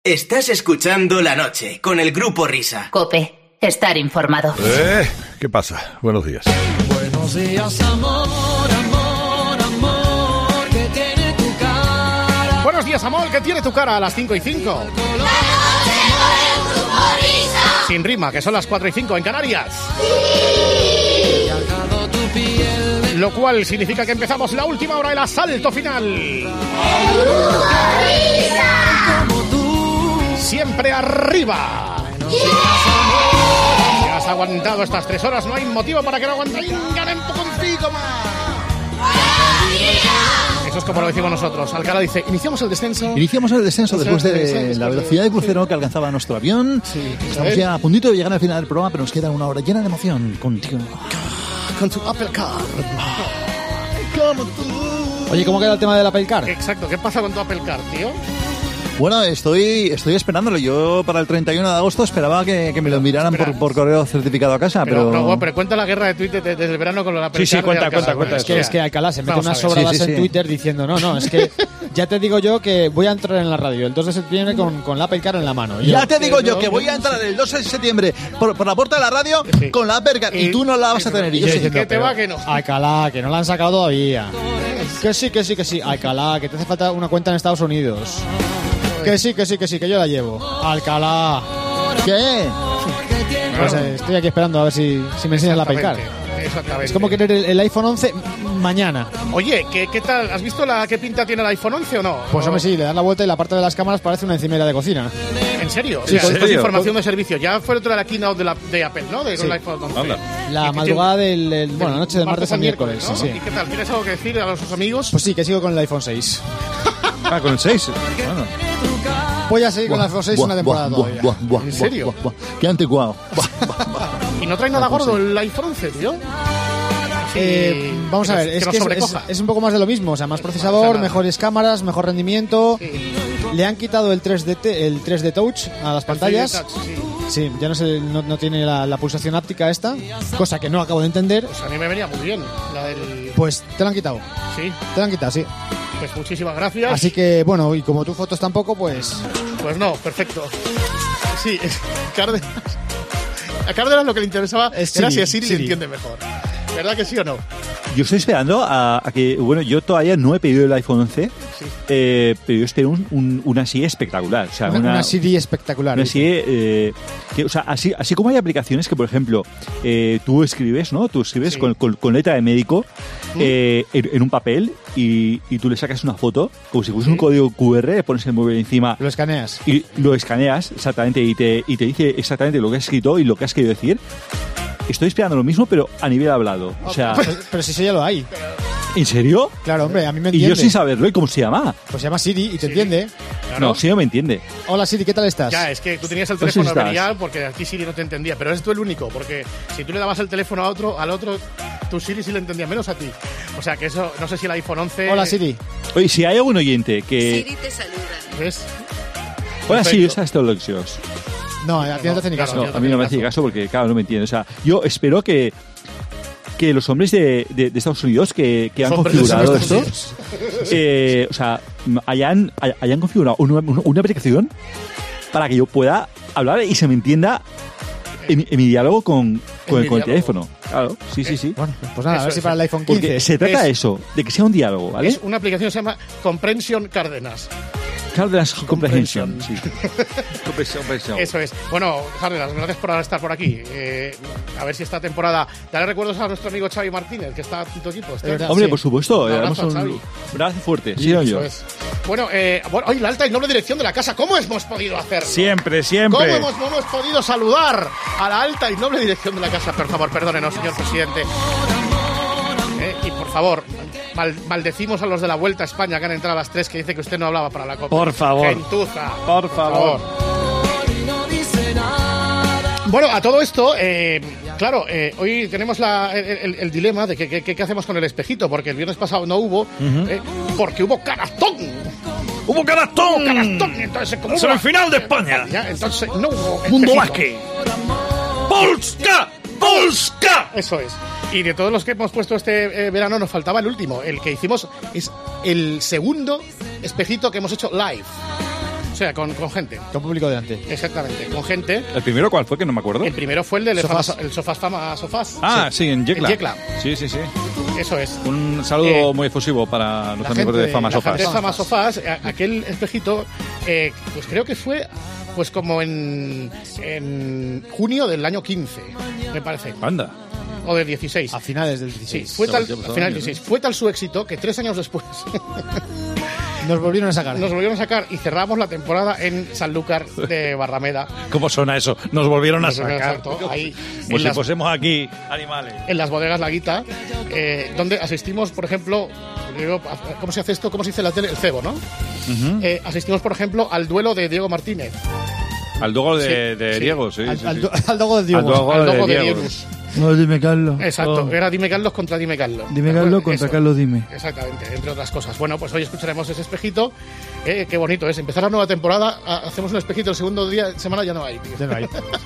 Estás escuchando La Noche con el Grupo Risa. COPE. Estar informado. ¿Qué pasa? Buenos días. Buenos días, amor, amor, amor, que tiene tu cara. Buenos días, amor, que tiene tu cara a las 5:05. Sin rima, que son las 4:05 en Canarias. Lo cual significa que empezamos la última hora del asalto final. Siempre arriba. Si has aguantado estas 3 horas, no hay motivo para que no aguanten un poquito más. Eso es como lo decimos nosotros. Alcalá dice, iniciamos el descenso después de la velocidad de crucero que alcanzaba nuestro avión. Sí. Estamos ya a puntito de llegar al final del programa, pero nos queda una hora llena de emoción contigo. Con tu Apple Car. Como tú. Oye, ¿cómo queda el tema del Apple Car? Exacto, ¿qué pasa con tu Apple Car, tío? Bueno, estoy esperándolo. Yo para el 31 de agosto esperaba que me lo enviaran por correo certificado a casa, pero cuenta la guerra de Twitter desde el verano con la Apple Car. Sí, cuenta. Es que Alcalá se mete unas sobradas en Twitter diciendo, no, es que ya te digo yo que voy a entrar en la radio el 2 de septiembre con la Apple Car en la mano. Ya te digo yo que voy a entrar el 2 de septiembre por la puerta de la radio con la Apple Car y tú no la vas a tener. Y yo sé que te va que no. Alcalá, que no la han sacado todavía. Que sí. Alcalá, que te hace falta una cuenta en Estados Unidos. Que sí, que yo la llevo. Alcalá. ¿Qué? Pues estoy aquí esperando a ver si me enseñas la Apple Car. Exactamente. Es como querer el iPhone 11 mañana. Oye, ¿qué tal? ¿Has visto qué pinta tiene el iPhone 11 o no? Pues hombre, sí, le dan la vuelta y la parte de las cámaras parece una encimera de cocina. ¿En serio? Sí, esto es información de servicio. Ya fue otra de la keynote de Apple, ¿no? El iPhone 11. La madrugada la noche del martes a miércoles. ¿no? Sí. ¿Y qué tal? ¿Tienes algo que decir a los amigos? Pues sí, que sigo con el iPhone 6. Con el 6. Bueno. Voy a seguir con el iPhone 6 una temporada todavía. ¿En serio? Qué anticuado. ¿Y no trae nada gordo el iPhone 11, tío? Vamos a ver, es un poco más de lo mismo, o sea, más procesador, mejores cámaras, mejor rendimiento. Sí. Le han quitado el 3D Touch a las pantallas. Sí, ya no tiene la pulsación áptica esta, cosa que no acabo de entender. Pues a mí me venía muy bien Pues te la han quitado. Sí. Te la han quitado, sí. Pues muchísimas gracias. Así que, bueno, y como tú fotos tampoco, pues... Pues no, perfecto. Sí, a Cárdenas lo que le interesaba era si Siri le entiende mejor. ¿Verdad que sí o no? Yo estoy esperando a que... Bueno, yo todavía no he pedido el iPhone 11, pero yo espero una Siri espectacular. O sea, una Siri espectacular. Una Siri... o sea, así como hay aplicaciones que, por ejemplo, tú escribes, ¿no? Tú escribes con letra de médico en un papel y tú le sacas una foto, como si fuese un código QR, pones el móvil encima... Lo escaneas. Y lo escaneas, exactamente, y te dice exactamente lo que has escrito y lo que has querido decir. Estoy esperando lo mismo, pero a nivel hablado. O sea, pero si eso ya lo hay. ¿En serio? Claro, hombre, a mí me entiende. Y yo sin saberlo, ¿y cómo se llama? Pues se llama Siri y te entiende. Claro. No, Siri no me entiende. Hola Siri, ¿qué tal estás? Ya, es que tú tenías el teléfono genial porque aquí Siri no te entendía, pero eres tú el único, porque si tú le dabas el teléfono al otro, tu Siri sí le entendía, menos a ti. O sea que eso, no sé si el iPhone 11... Hola Siri. Oye, si hay algún oyente que... Siri te saluda. ¿Ves? Hola Siri, ¿sabes todos los lexos? No, a ti no te hace ni caso. No, a mí no me hace caso porque, claro, no me entiende. O sea, yo espero que los hombres de Estados Unidos que han configurado esto, o sea, hayan configurado una aplicación para que yo pueda hablar y se me entienda en mi diálogo con el teléfono. Claro, sí. Bueno, pues nada, a ver si para el iPhone 15... Porque se trata de eso, de que sea un diálogo, ¿vale? Es una aplicación que se llama Comprehension Cárdenas. Cárdenas Comprehension, sí. Eso es. Bueno, Cárdenas, gracias por estar por aquí. A ver si esta temporada... Dale recuerdos a nuestro amigo Xavi Martínez, que está en tu equipo. Hombre, por supuesto. Un abrazo, Xavi. Un abrazo fuerte. Sí, yo. Bueno, hoy la alta y noble dirección de la casa. ¿Cómo hemos podido hacerlo? Siempre. ¿Cómo hemos podido saludar a la alta y noble dirección de la casa? Por favor, perdónenos, señor presidente. Y por favor, maldecimos a los de la Vuelta a España que han entrado a las 3, que dice que usted no hablaba para la Copa. Por favor. Gentuza. Por favor. Bueno, a todo esto, claro, hoy tenemos el dilema de qué hacemos con el espejito, porque el viernes pasado no hubo, porque hubo canastón. ¡Hubo canastón! Entonces, como ¡es el final de España! Entonces no hubo Mundo Basque. ¡Polska! Eso es. Y de todos los que hemos puesto este verano nos faltaba el último. El que hicimos es el segundo espejito que hemos hecho live. O sea, con gente. Con público delante. Exactamente, con gente. ¿El primero cuál fue? Que no me acuerdo. El primero fue el de Sofás. el Sofás Fama Sofás. Ah, sí, en Yecla. En Yecla. Sí. Eso es. Un saludo muy efusivo para los amigos de Fama La Sofás. gente de Fama Sofás, aquel espejito, pues creo que fue pues como en junio del año 15, me parece. Anda. O del 16. A finales del Sí, 16. fue tal, Ya a pasaba final del años, 16. Fue tal su éxito que 3 años después Nos volvieron a sacar. nos volvieron a sacar y cerramos la temporada en Sanlúcar de Barrameda. ¿Cómo suena eso? Nos volvieron a sacar. Exacto, ahí Como en si las, fuésemos aquí animales. en las bodegas La Guita, donde asistimos, por ejemplo, ¿cómo se hace esto? ¿Cómo se dice en la tele? El cebo, ¿no? Asistimos, por ejemplo, al duelo de Diego Martínez. Al dogo de Sí, sí. Diego, sí. Al dogo de Diego. Al dogo de Diego. Diego. No, dime Carlos. Exacto, Oh. era Dime Carlos contra Dime Carlos. Dime Carlos contra Eso. Carlos Dime. Exactamente, entre otras cosas. Bueno, pues hoy escucharemos ese espejito. Qué bonito es. Empezar la nueva temporada, hacemos un espejito, el segundo día de semana ya no hay. Tío. Ya no hay.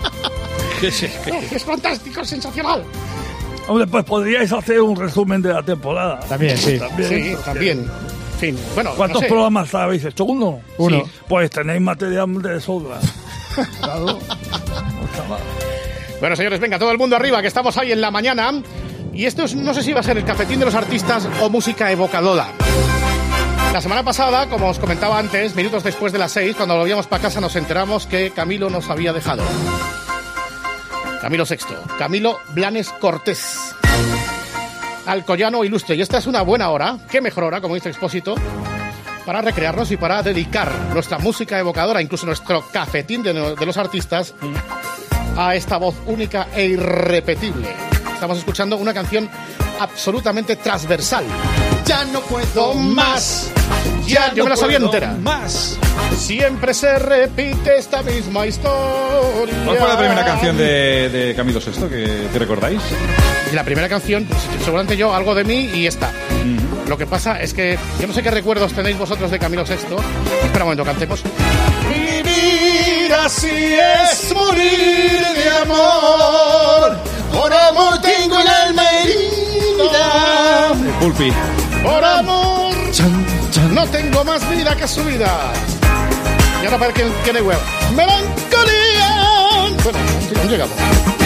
Es fantástico, es sensacional. Hombre, pues podríais hacer un resumen de la temporada. También, sí. Sí, también. En fin, bueno, ¿Cuántos no sé. programas habéis hecho? ¿Uno? Uno. Sí. Pues tenéis material de sobra. Claro. Bueno, señores, venga, todo el mundo arriba, que estamos ahí en la mañana. Y esto es, no sé si va a ser el cafetín de los artistas o música evocadora. La semana pasada, como os comentaba antes, minutos después de las 6, cuando volvíamos para casa, nos enteramos que Camilo nos había dejado. Camilo VI, Camilo Blanes Cortés, alcoyano ilustre. Y esta es una buena hora, qué mejor hora, como dice Expósito, para recrearnos y para dedicar nuestra música evocadora, incluso nuestro cafetín de los artistas, a esta voz única e irrepetible. Estamos escuchando una canción absolutamente transversal. Ya no puedo más. Ya, yo me la sabía entera. Más. Siempre se repite esta misma historia. ¿Cuál fue la primera canción de Camilo VI que recordáis? Y la primera canción, pues, seguramente yo, Algo de mí y esta. Lo que pasa es que yo no sé qué recuerdos tenéis vosotros de Camilo VI. Espera un momento, cantemos. Vivir así es morir de amor. Por amor tengo el alma herida. Pulpi. Por amor no tengo más vida que su vida. Y ahora para que tiene huevo. Melancolía. Bueno, aún llegamos.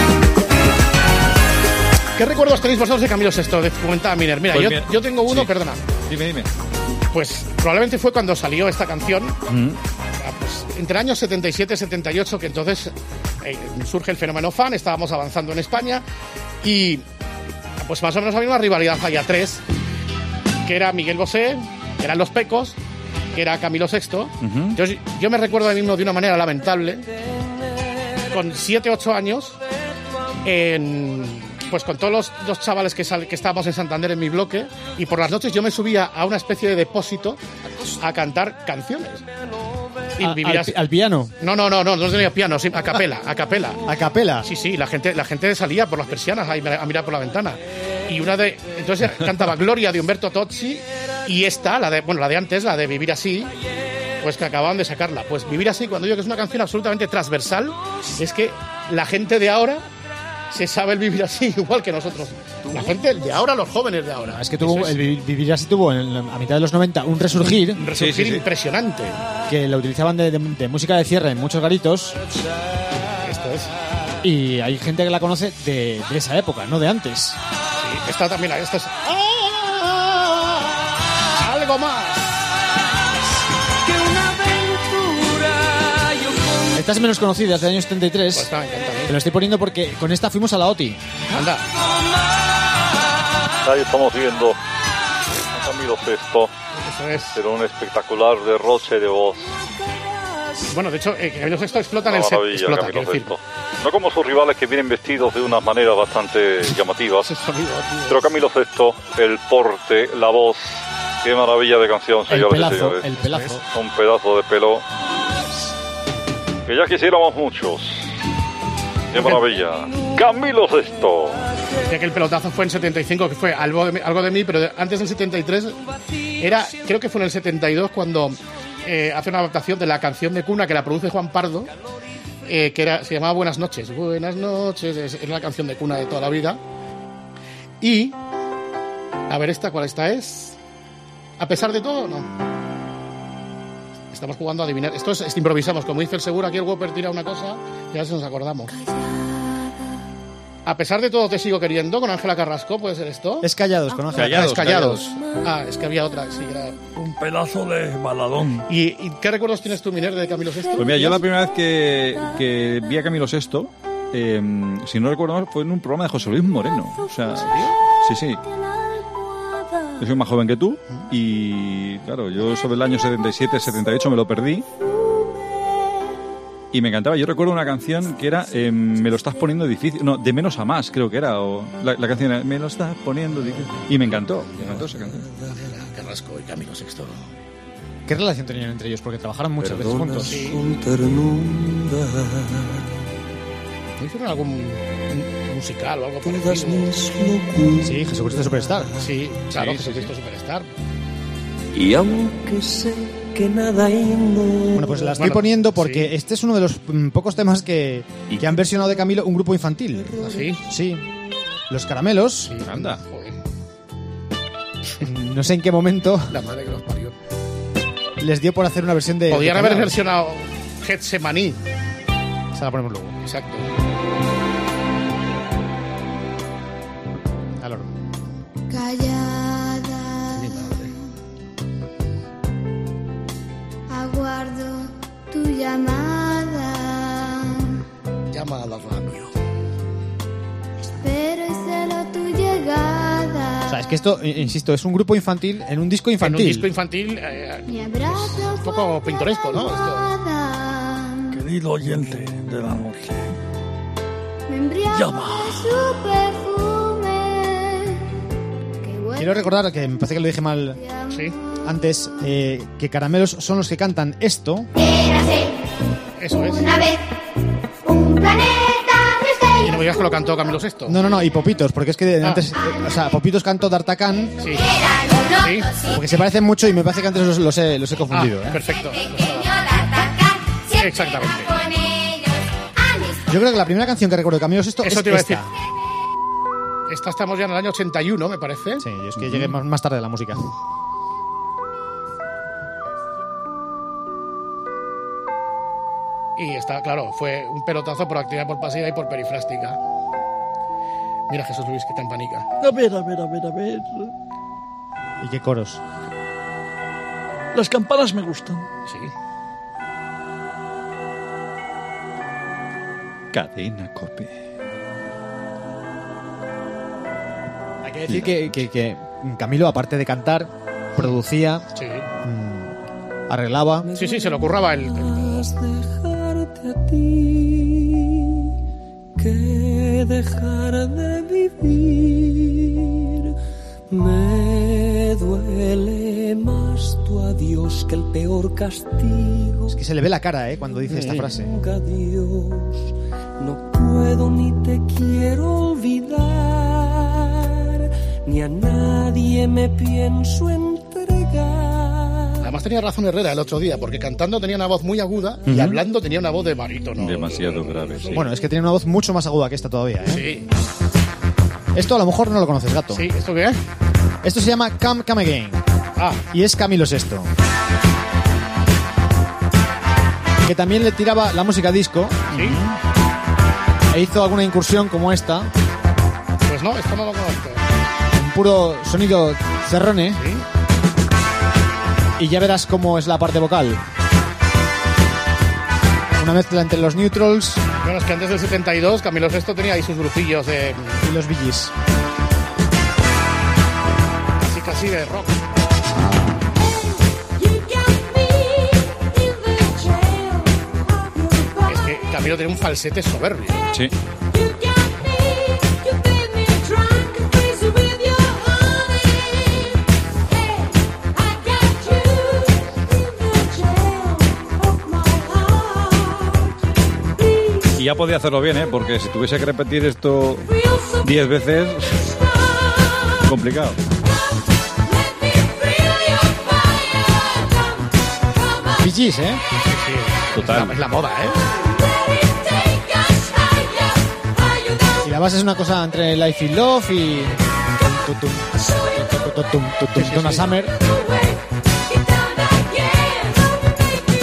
¿Qué recuerdos tenéis vosotros de Camilo VI? De comentaba Miner. Mira, Pues yo tengo uno, sí. perdona. Dime. Pues probablemente fue cuando salió esta canción, pues, entre años 77 y 78, que entonces surge el fenómeno fan, estábamos avanzando en España y pues más o menos había una rivalidad allá 3, que era Miguel Bosé, que eran Los Pecos, que era Camilo VI. Entonces, yo me recuerdo a mí mismo de una manera lamentable, con 7, 8 años, pues con todos los chavales que estábamos en Santander en mi bloque, y por las noches yo me subía a una especie de depósito a cantar canciones. Y vivías... Al piano. No tenía piano, sí, a capela. A capela. Sí, la gente salía por las persianas a mirar por la ventana. Y entonces cantaba Gloria de Humberto Tozzi y esta, la de antes, la de Vivir así, pues que acababan de sacarla. Pues Vivir así, cuando digo que es una canción absolutamente transversal, es que la gente de ahora se sabe el vivir así igual que nosotros. La gente de ahora, los jóvenes de ahora. Es que el Vivir así tuvo a mitad de los 90 un resurgir. Sí. Impresionante. Que lo utilizaban de música de cierre en muchos garitos. Esto es. Y hay gente que la conoce de esa época, no de antes. Sí, esta también, esta es... Algo más. Esta es menos conocida, es del año 73. Pues está, me encanta a mí. Te lo estoy poniendo porque con esta fuimos a la OTI. Anda. Ahí estamos viendo a Camilo VI, Eso es. pero un espectacular derroche de voz. Bueno, de hecho, Camilo VI explota en Una el set. maravilla, Explota, Camilo quiero decir. VI. No como sus rivales que vienen vestidos de unas maneras bastante llamativas. Ese sonido, tío. Pero Camilo VI, el porte, la voz, qué maravilla de canción, El señores y pelazo, señores. el pelazo. Un pedazo de pelo que ya quisiéramos muchos. Qué maravilla. Camilo VI. Ya que el pelotazo fue en 75, que fue algo de mí, pero antes del 73 creo que fue en el 72 cuando hace una adaptación de la canción de cuna que la produce Juan Pardo, se llamaba Buenas noches. Buenas noches, es la canción de cuna de toda la vida. Y a ver, ¿cuál esta es? A pesar de todo, no. Estamos jugando a adivinar. Esto es improvisamos. Como dice el seguro, aquí el Whopper tira una cosa y a ver si nos acordamos. A pesar de todo te sigo queriendo, con Ángela Carrasco, ¿puede ser esto? Es Callados, con Ángela. Es Callados. Ah, es que había otra, sí, era... Un pedazo de baladón. ¿Y qué recuerdos tienes tú, Miner, de Camilo VI? Pues mira, yo la primera vez que vi a Camilo VI, si no recuerdo mal, fue en un programa de José Luis Moreno. O sea, sí. Yo soy más joven que tú y, claro, yo sobre el año 77, 78 me lo perdí. Y me encantaba. Yo recuerdo una canción que era Me lo estás poniendo difícil. No, de menos a más, creo que era. O la canción era Me lo estás poniendo difícil. Y me encantó esa canción. Carrasco y Camilo VI. ¿Qué relación tenían entre ellos? Porque trabajaron muchas veces juntos. Sí. ¿No hicieron algún musical o algo parecido? Sí, Jesucristo Superstar. Sí, claro, Jesucristo Superstar. Y aunque sé que nada Bueno, pues la estoy poniendo porque este es uno de los pocos temas que han versionado de Camilo un grupo infantil. ¿Ah, sí? Sí. Los Caramelos. Sí, anda. Joder. No sé en qué momento La madre que los parió. les dio por hacer una versión de... Podrían haber versionado Getsemaní. Se la ponemos luego. Exacto. Al oro. Callada, Mi madre. aguardo tu llamada. Llama a la radio. Espero y celo tu llegada. O sea, es que esto, insisto, es un grupo infantil en un disco infantil. En un disco infantil Mi abrazo un poco pintoresco, ¿no? Esto. Querido oyente de la noche. Me embriago Llama. de su perfume. Que huele Quiero recordar que me parece que lo dije mal Sí, antes, que Caramelos son los que cantan esto. eso es. una vez un planeta Y no me digas que lo cantó Camilo VI. No, y Popitos, porque es que antes, o sea, Popitos cantó D'Artagnan, Sí. Sí. porque se parecen mucho y me parece que antes los he confundido. Perfecto. Exactamente. Yo creo que la primera canción que recuerdo de Camilo VI Eso es te iba a esta. decir. Esta estamos ya en el año 81, me parece. Sí, yo es que llegué más tarde a la música. Y está, claro, fue un pelotazo por actividad por pasiva y por perifrástica. Mira Jesús Luis, que te empanica. A ver. ¿Y qué coros? Las campanas me gustan. Sí. Cadena Cope. Hay que decir que Camilo, aparte de cantar, producía, Sí. arreglaba. Sí, se lo curraba el... dejarte a ti que dejar de vivir. Me duele más tu adiós que el peor castigo. Es que se le ve la cara, cuando dice esta frase. Adiós, no puedo ni te quiero olvidar, ni a nadie me pienso entregar. Además tenía razón Herrera el otro día, porque cantando tenía una voz muy aguda y hablando tenía una voz de barítono. Demasiado grave, sí. Bueno, es que tiene una voz mucho más aguda que esta todavía, Sí. Esto a lo mejor no lo conoces, Gato. Sí, ¿esto qué es? Esto se llama Come Come Again. Ah, Y es Camilo VI. Que también le tiraba la música disco sí. e hizo alguna incursión como esta, Pues no, esto no lo conozco. un puro sonido cerrone, Sí. y ya verás cómo es la parte vocal. Una mezcla entre los Neutrals Bueno, es que antes del 72 Camilo VI tenía ahí sus grupillos de... y los Bee Gees. casi de rock. Es que Camilo tiene un falsete soberbio. Sí. Y ya podía hacerlo bien, porque si tuviese que repetir esto 10 veces, complicado. Bee Gees, Sí, Total. es la moda, Y la base es una cosa entre Life in Love y Donna Summer.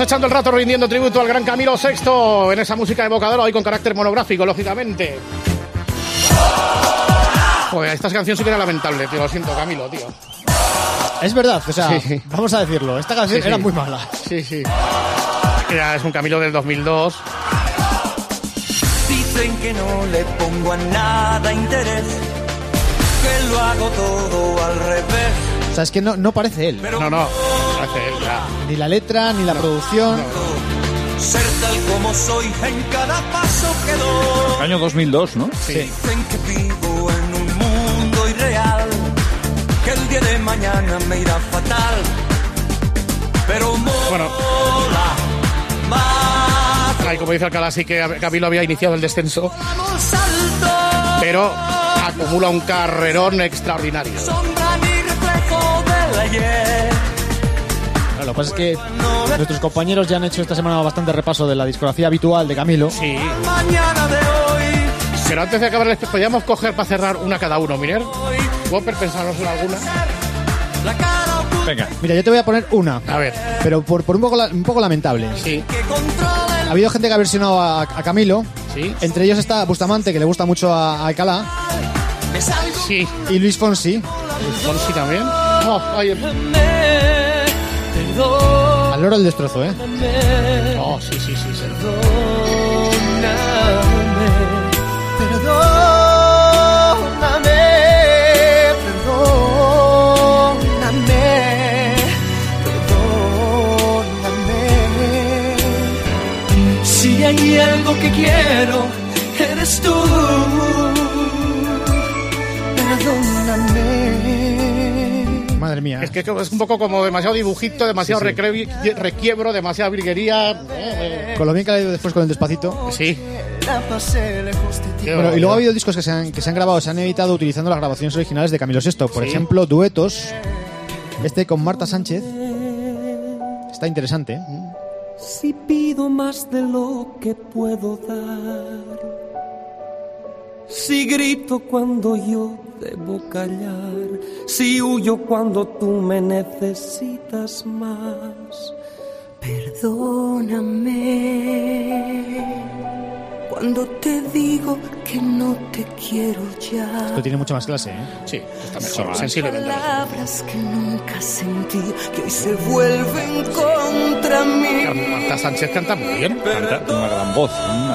aprovechando el rato, rindiendo tributo al gran Camilo VI en esa música evocadora, hoy con carácter monográfico, lógicamente. Joder, esta canción sí que era lamentable, tío, lo siento, Camilo, tío. Es verdad, o sea, sí. Vamos a decirlo, esta canción era muy mala. Sí. Es un Camilo del 2002. Dicen que no le pongo a nada interés, que lo hago todo al revés. O sea, es que no parece él. No parece él, ya. Ni la letra, ni la producción. Ser tal como soy en cada paso que doy. Año 2002, ¿no? Sí. Dicen que vivo en un mundo irreal, que el día de mañana me irá fatal. Pero mola más. Ay, como dice Alcalá, sí que Camilo había iniciado el descenso, pero acumula un carrerón extraordinario. Sombra ni reflejo del ayer. Lo que pasa es que nuestros compañeros ya han hecho esta semana bastante repaso de la discografía habitual de Camilo. Sí. Mañana de hoy. Pero antes de acabar el espejo, podríamos coger para cerrar una cada uno, Miner. Whopper, pensarnos en alguna. Venga. Mira, yo te voy a poner una. A ver. Pero por un poco lamentable. Sí. Ha habido gente que ha versionado a Camilo. Sí. Entre ellos está Bustamante, que le gusta mucho a Alcalá. Sí. Y Luis Fonsi. Luis Fonsi también. Al loro el destrozo, ¿eh? Sí. Perdóname. Si hay algo que quiero, eres tú. Perdóname. Madre mía. Es que es un poco como demasiado dibujito, demasiado requiebro, demasiada virguería. Con lo bien que ha ido después con el Despacito. Sí. Bueno, y luego ha habido discos que se han grabado, se han editado utilizando las grabaciones originales de Camilo VI. Por ejemplo, duetos. Este con Marta Sánchez. Está interesante, ¿eh? Si pido más de lo que puedo dar, si grito cuando yo debo callar, si huyo cuando tú me necesitas más, perdóname cuando te digo que no te quiero ya. Esto tiene mucha más clase, ¿eh? Sí, está mejor, sensiblemente. Palabras que nunca sentí, que hoy se vuelven contra mí. Marta Sánchez canta muy bien. Canta una gran voz.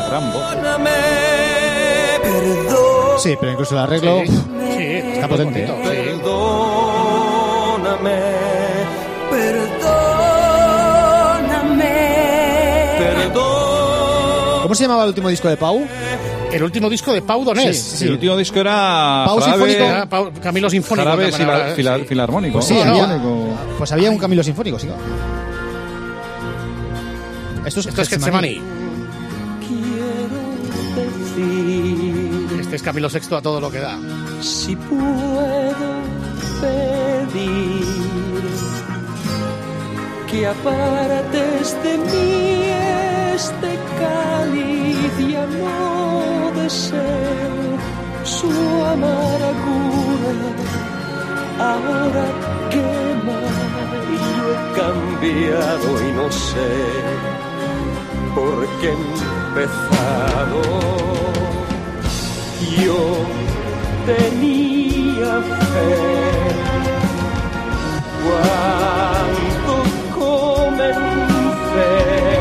Perdón. Sí, pero incluso el arreglo está potente. Bonito, Perdóname. ¿Cómo se llamaba el último disco de Pau? El último disco de Pau Donés. Sí. El último disco era Pau Sinfónico. Camilo Sinfónico. Jarabe filarmónico. Pues sí, había un Camilo Sinfónico, sí. Esto es Getsemani. Este es Camilo VI a todo lo que da. Si puedo pedir que apartes de mí este cáliz, ya no deseo su amargura. Ahora quema y yo he cambiado y no sé por qué he empezado. Yo tenía fe cuando comencé.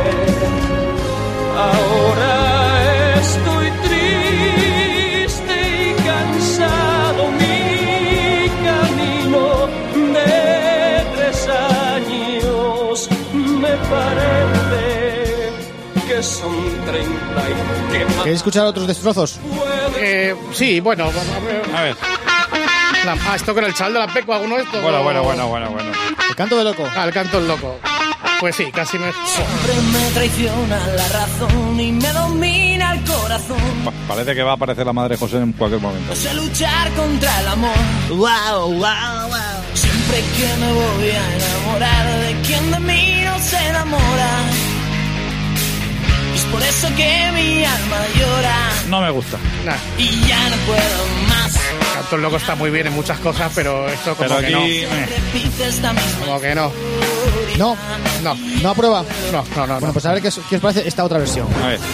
Ahora estoy triste y cansado. Mi camino de 3 años me parece que son 30 y que más. ¿Queréis escuchar otros destrozos? Sí, bueno, A ver. esto con el chaval de la Peco, alguno de estos. Bueno. El canto de loco. El canto del loco. Pues sí, casi me... Siempre me traiciona la razón y me domina el corazón. Parece que va a aparecer la madre José en cualquier momento. No sé luchar contra el amor. Wow. Siempre que me voy a enamorar de quien de mí no se enamora. Es por eso que mi alma llora. No me gusta. Nah. Y ya no puedo más. Canto Estos locos está muy bien en muchas cosas, pero esto como Pero que aquí... no. Como que no. No, No. no aprueba. No. Bueno, pues a ver qué os parece esta otra versión. A ver.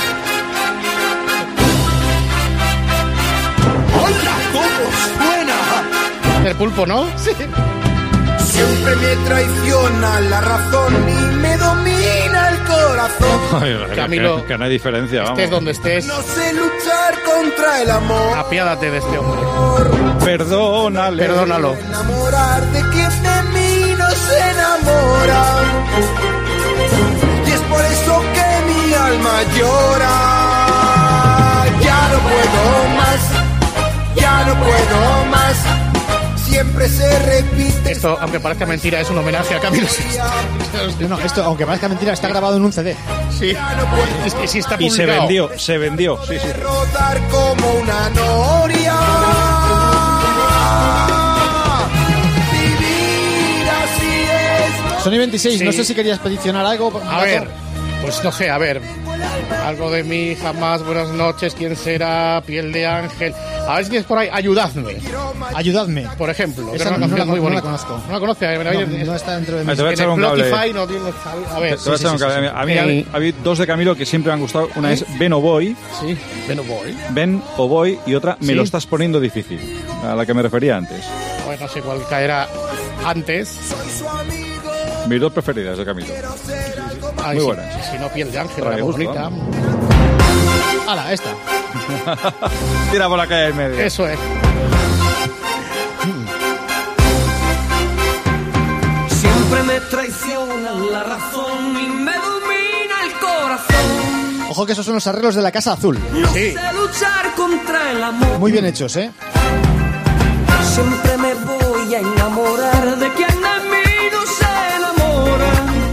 ¡Hola! ¿Cómo suena? El pulpo, ¿no? Sí. Siempre me traiciona la razón y me domina el corazón. Ay, Camilo, que no hay diferencia, vamos. estés donde estés, No sé luchar contra el amor. apiádate de este hombre. Perdónale. Perdónalo. Enamorar de quien de mí no se enamora. Y es por eso que mi alma llora. Ya no puedo más. Ya no puedo más. Siempre se repite. Esto, aunque parezca mentira, es un homenaje a Camilo VI. No, esto, aunque parezca mentira, está grabado en un CD. Sí, es que sí está Y publicado. se vendió. Sí, sí. Rodar como una noria. Vivir así es. Sony 26, Sí. no sé si querías peticionar algo. A ver, pues no sé, a ver. Algo de mí, jamás, buenas noches, ¿quién será? Piel de ángel. A ver si tienes por ahí, ayudadme. Ayudadme. Por ejemplo, que Esa es una no canción la- muy no la bonita. conozco. No la conoces, No está dentro de Te mis... voy a en echar el un cable. Spotify no tiene. A ver, Te voy a echar un cable. A mí había dos de Camilo que siempre me han gustado. Una es Ven o Voy. sí, Ven o Voy. Ven o Voy. Y otra Me Sí. lo estás poniendo difícil. A la que me refería antes. A ver, no sé cuál caerá antes. Mis dos preferidas de Camilo. Ay, Muy sí, buenas. Si no, Piel de ángel, Trae era muy gusto, bonita. ¡Hala, esta! Tira por la calle en medio. Eso es. Siempre me traiciona la razón y me domina el corazón. Ojo que esos son los arreglos de la Casa Azul. No Sí. sé luchar contra el amor. Muy bien hechos, ¿eh? Siempre me voy a enamorar de quien de mí no se enamora.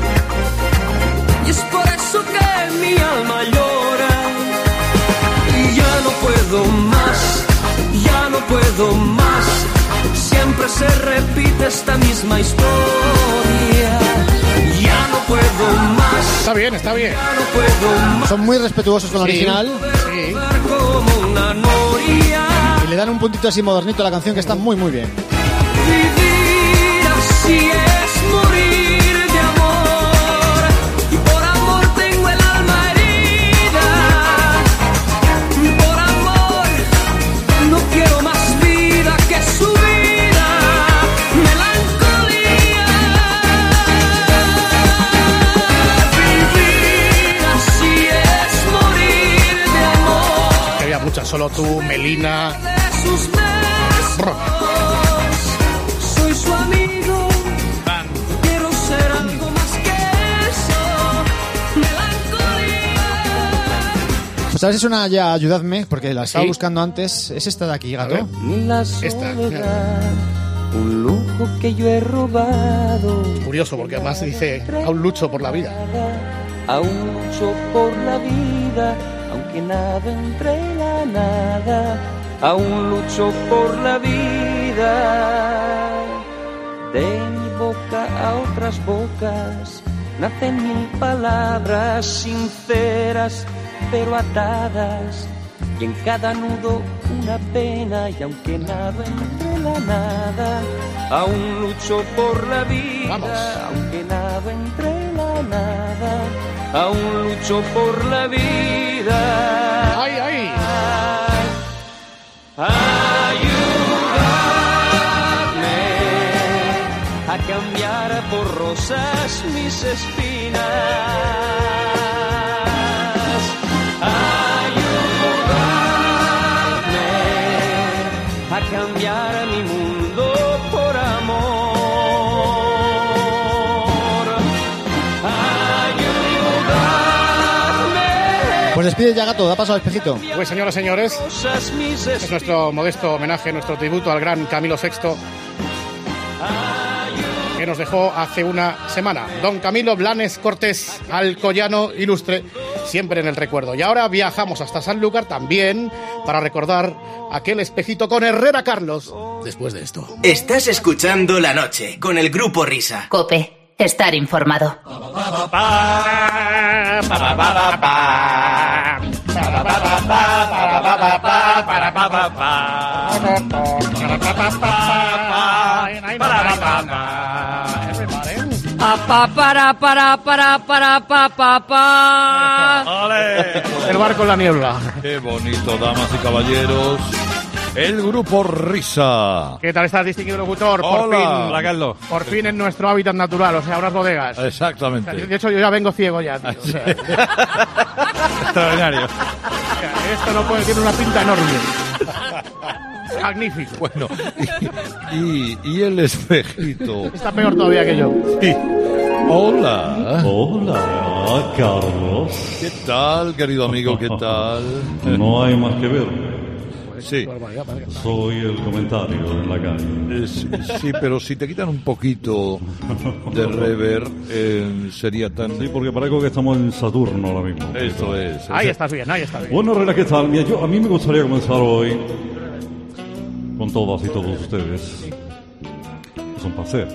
Y es por eso que mi alma llora. Y ya no puedo más, ya no puedo más. Siempre se repite esta misma historia. Ya no puedo más, Está bien, está bien. ya no puedo más. Son muy respetuosos con el Sí. original Sí. Como una noria. y le dan un puntito así modernito a la canción que está muy, muy bien. Vivir así es morir de amor. Y por amor tengo el alma herida. Por amor no quiero más vida que su vida. Melancolía. Vivir así es morir de amor. Que había muchas, solo tú, Melina. De sus besos. Soy su amigo. Quiero ser algo más que eso. Melancolía. Pues a ver si suena ya Ayudadme, porque la estaba Sí. buscando antes. Es esta de aquí, A ver. gato. Ni la Esta. soledad, un lujo que yo he robado. Curioso, porque además dice, aún lucho por la vida. Aún lucho por la vida, aunque nada entre la nada. Aún lucho por la vida. De mi boca a otras bocas nacen mil palabras sinceras pero atadas. Y en cada nudo una pena, y aunque nado entre la nada, aún lucho por la vida. Vamos. Aunque nado entre la nada, aún lucho por la vida. ¡Ay, ay! Ayúdame a cambiar por rosas mis espinas. Ayúdame a cambiar mi mundo por amor. Ayúdame. Pues despide ya, gato. Da paso al espejito. Pues señoras y señores, Rosas mis es nuestro modesto homenaje, nuestro tributo al gran Camilo VI, que nos dejó hace una semana. Don Camilo Blanes Cortés, alcoyano ilustre, siempre en el recuerdo. Y ahora viajamos hasta Sanlúcar también para recordar aquel espejito con Herrera Carlos. Después de esto. Estás escuchando La Noche con el Grupo Risa. Cope, estar informado. El barco en la niebla. Qué bonito, damas y caballeros. El grupo Risa. ¿Qué tal estás, distinguido locutor? Hola. Hola, Carlos. Por fin en nuestro hábitat natural, o sea, unas bodegas. Exactamente. De hecho, yo ya vengo ciego ya, tío. O sea, Extraordinario. esto no tiene una pinta enorme. Magnífico. Bueno, y el espejito. Está peor todavía que yo. Sí. Hola. Hola, Carlos. ¿Qué tal, querido amigo? ¿Qué tal? No hay más que ver. Sí. Soy el comentario en la calle. Sí, pero si te quitan un poquito de rever, sería tan... Sí, porque parece que estamos en Saturno ahora mismo. Eso es. Ahí estás bien, ahí estás bien. Bueno, Herrera, ¿qué tal? Mira, a mí me gustaría comenzar hoy con todas y todos ustedes. Es un placer.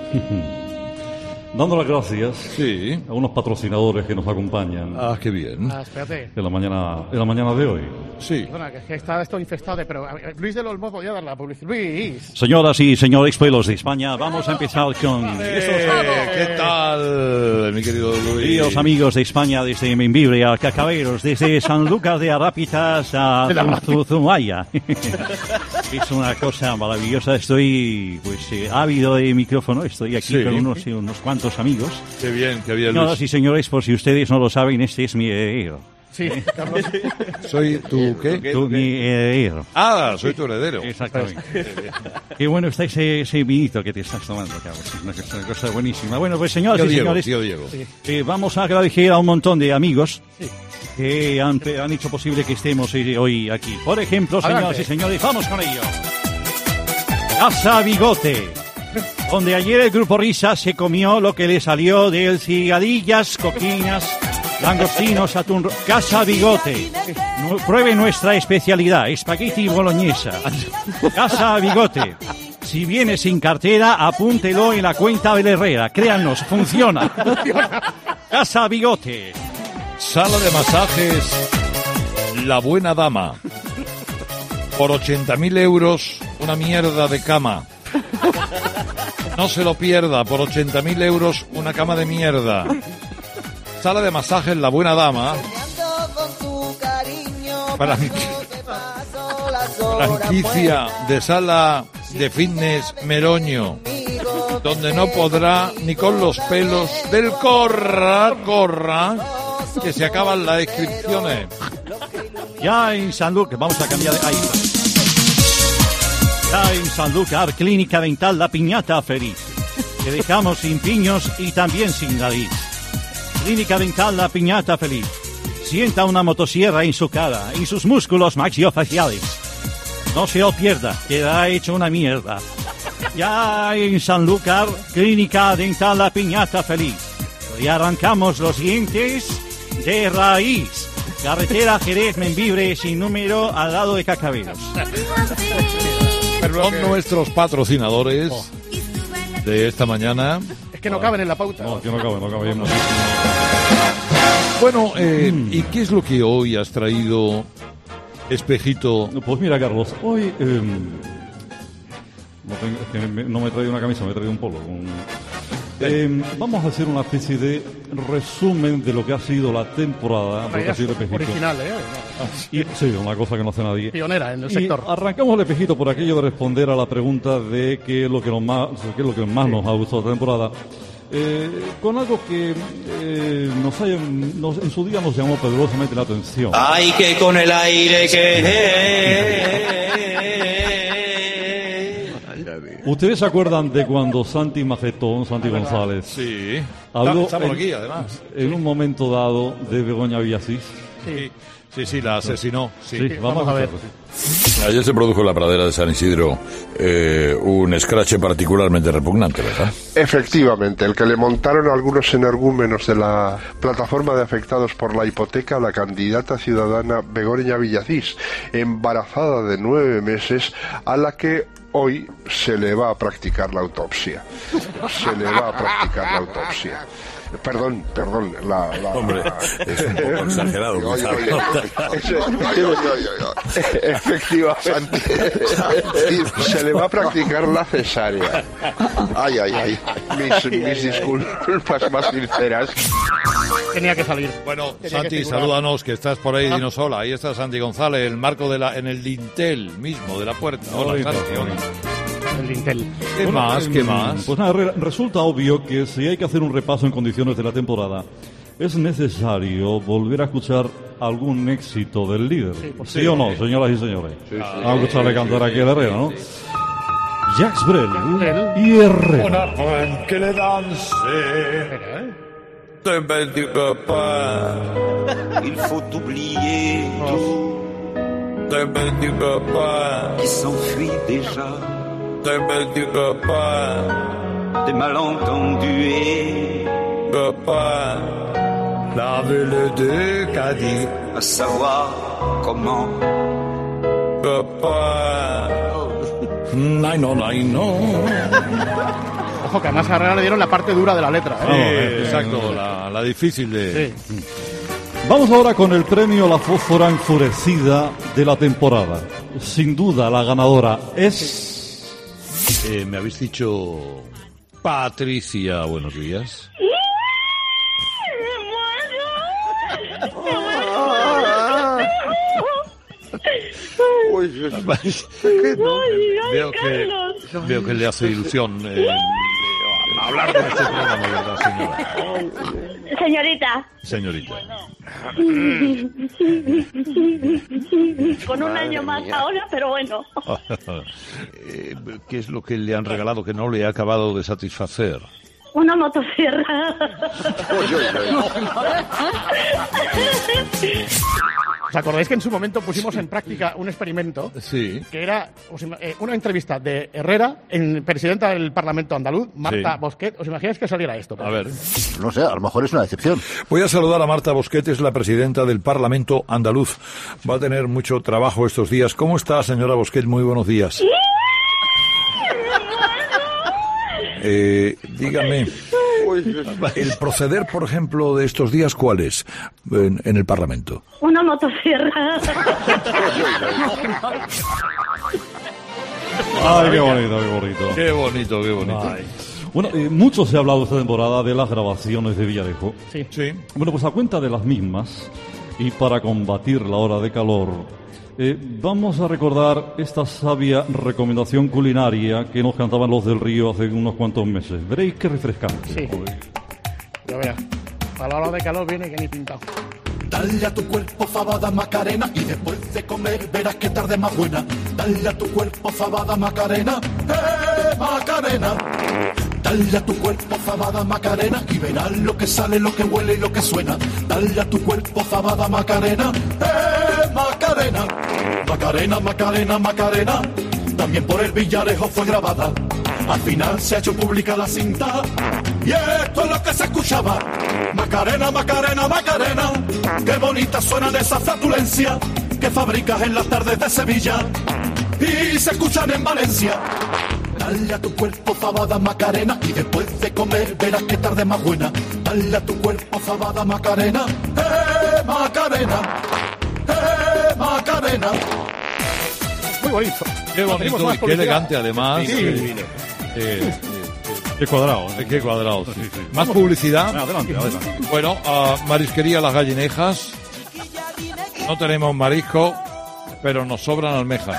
Dando las gracias a unos patrocinadores que nos acompañan. Ah, qué bien. Espérate. En la mañana de hoy. Sí. Bueno, que está esto infestado de... Pero Luis del Olmo podía dar la publicidad. Luis. Señoras y señores pueblos de España, vamos a empezar con... ¿Qué tal, mi querido Luis? Queridos amigos de España, desde Membibre a Cacaberos, desde Sanlúcar de Arápitas a Zumaya. Es una cosa maravillosa. Estoy ávido de micrófono. Estoy aquí con unos cuantos amigos. Qué bien, Luis. Señoras y señores, por si ustedes no lo saben, este es mi heredero. Sí, Carlos. ¿Soy tu qué? Mi heredero. Ah, soy tu heredero. Exactamente. Qué bueno está ese vinito que te estás tomando, Carlos. Es una cosa buenísima. Bueno, pues señoras y señores, Diego. vamos a agradecer a un montón de amigos que han hecho posible que estemos hoy aquí. Por ejemplo, señoras y señores, vamos con ello. Casa Bigote, donde ayer el grupo Risa se comió lo que le salió de cigadillas, coquinas, langostinos, atún... Casa Bigote. Pruebe nuestra especialidad, espagueti boloñesa. Casa Bigote. Si viene sin cartera, apúntelo en la cuenta del Herrera. Créannos, funciona. Casa Bigote. Sala de masajes La Buena Dama. Por 80.000 euros, una mierda de cama. No se lo pierda, por 80.000 euros, una cama de mierda. Sala de masajes La Buena Dama. Franquicia de sala de fitness Meroño, donde no podrá ni con los pelos del corra, que se acaban las inscripciones. Ya en Sanlúcar, vamos a cambiar de... Ahí está. Ya en Sanlúcar, Clínica Dental La Piñata Feliz. Te dejamos sin piños y también sin nariz. Clínica Dental La Piñata Feliz. Sienta una motosierra en su cara, en sus músculos maxiofaciales. No se lo pierda, quedará hecho una mierda. Ya en Sanlúcar, Clínica Dental La Piñata Feliz. Y arrancamos los dientes de raíz. Carretera Jerez-Membibre sin número al lado de Cacaberos. Son nuestros patrocinadores de esta mañana. Es que no caben en la pauta. No, que no caben. Bueno, ¿y qué es lo que hoy has traído, espejito? Pues mira, Carlos, hoy no me he traído una camisa, me he traído un polo. Vamos a hacer una especie de resumen de lo que ha sido la temporada. De lo que ha sido el espejito. Original, Sí, una cosa que no hace nadie. Pionera en el sector. Arrancamos el espejito por aquello de responder a la pregunta de qué es lo que más nos ha gustado de la temporada. Con algo que en su día nos llamó poderosamente la atención. ¡Ay, que con el aire que... ¿Ustedes se acuerdan de cuando Santi González habló estamos aquí, además, en un momento dado de Begoña Villacís? Sí, la asesinó. Sí, vamos a ver. Ayer se produjo en la pradera de San Isidro un escrache particularmente repugnante, ¿verdad? Efectivamente, el que le montaron algunos energúmenos de la plataforma de afectados por la hipoteca a la candidata ciudadana Begoña Villacís, embarazada de 9 meses, a la que hoy se le va a practicar la autopsia. Perdón, Hombre, es un poco exagerado. Efectivamente. Se le va a practicar la cesárea. Ay. Mis disculpas más sinceras. Tenía que salir. Bueno, Santi, salúdanos, que estás por ahí, dinos hola. Ahí está Santi González, el marco en el dintel mismo de la puerta. Hola, Santi, hola. El dintel. ¿Qué más? Pues nada, resulta obvio que si hay que hacer un repaso en condiciones de la temporada, es necesario volver a escuchar algún éxito del líder. ¿Sí o no, señoras y señores? Sí. Vamos a escucharle cantar aquí a Herrera, ¿no? Jacques Brel y Herrera. Que le danse. Du papa, il faut oublier tout. Du papa, qui s'enfuit déjà. Du papa, des malentendus et papa, la ville de Cadiz, à savoir comment. Papa, no. Ojo, que además a Herrera le dieron la parte dura de la letra. Exacto, la difícil de... Sí. Vamos ahora con el premio La Fósfora Enfurecida de la temporada. Sin duda, la ganadora es... me habéis dicho... Patricia, buenos días. Veo que le hace ilusión hablar de este programa, ¿verdad, señora? Señorita. Con un Madre año más mía. ahora, pero bueno. ¿Qué es lo que le han regalado que no le ha acabado de satisfacer? Una motosierra. ¿Os acordáis que en su momento pusimos en práctica un experimento? Sí. Que era una entrevista de Herrera, en presidenta del Parlamento andaluz, Marta Bosquet. ¿Os imagináis que saliera esto? A ver. No sé, a lo mejor es una decepción. Voy a saludar a Marta Bosquet, es la presidenta del Parlamento andaluz. Va a tener mucho trabajo estos días. ¿Cómo está, señora Bosquet? Muy buenos días. Dígame, el proceder, por ejemplo, de estos días, ¿cuál es en el Parlamento? Una motosierra. Ay, qué bonito. Qué bonito. Ay. Bueno, mucho se ha hablado esta temporada de las grabaciones de Villarejo. Sí. Bueno, pues a cuenta de las mismas, y para combatir la hora de calor, vamos a recordar esta sabia recomendación culinaria que nos cantaban los del Río hace unos cuantos meses. Veréis qué refrescante. Sí. Ya verás. A la hora de calor viene que ni pintado. Dale a tu cuerpo fabada Macarena y después de comer verás qué tarde más buena. Dale a tu cuerpo fabada Macarena, Macarena. Dale a tu cuerpo fabada Macarena y verás lo que sale, lo que huele y lo que suena. Dale a tu cuerpo fabada Macarena, Macarena. Macarena, Macarena, Macarena. También por el Villarejo fue grabada. Al final se ha hecho pública la cinta y esto es lo que se escuchaba. Macarena, Macarena, Macarena. Qué bonita suenan esas flatulencias que fabricas en las tardes de Sevilla y se escuchan en Valencia. Dale a tu cuerpo fabada Macarena y después de comer verás qué tarde más buena. Dale a tu cuerpo fabada Macarena, Macarena, Macarena. Muy bonito. Qué bonito y qué elegante además. Sí. Qué cuadrado. Qué cuadrado, sí. ¿Más publicidad? Adelante. Bueno, Marisquería Las Gallinejas. No tenemos marisco, pero nos sobran almejas.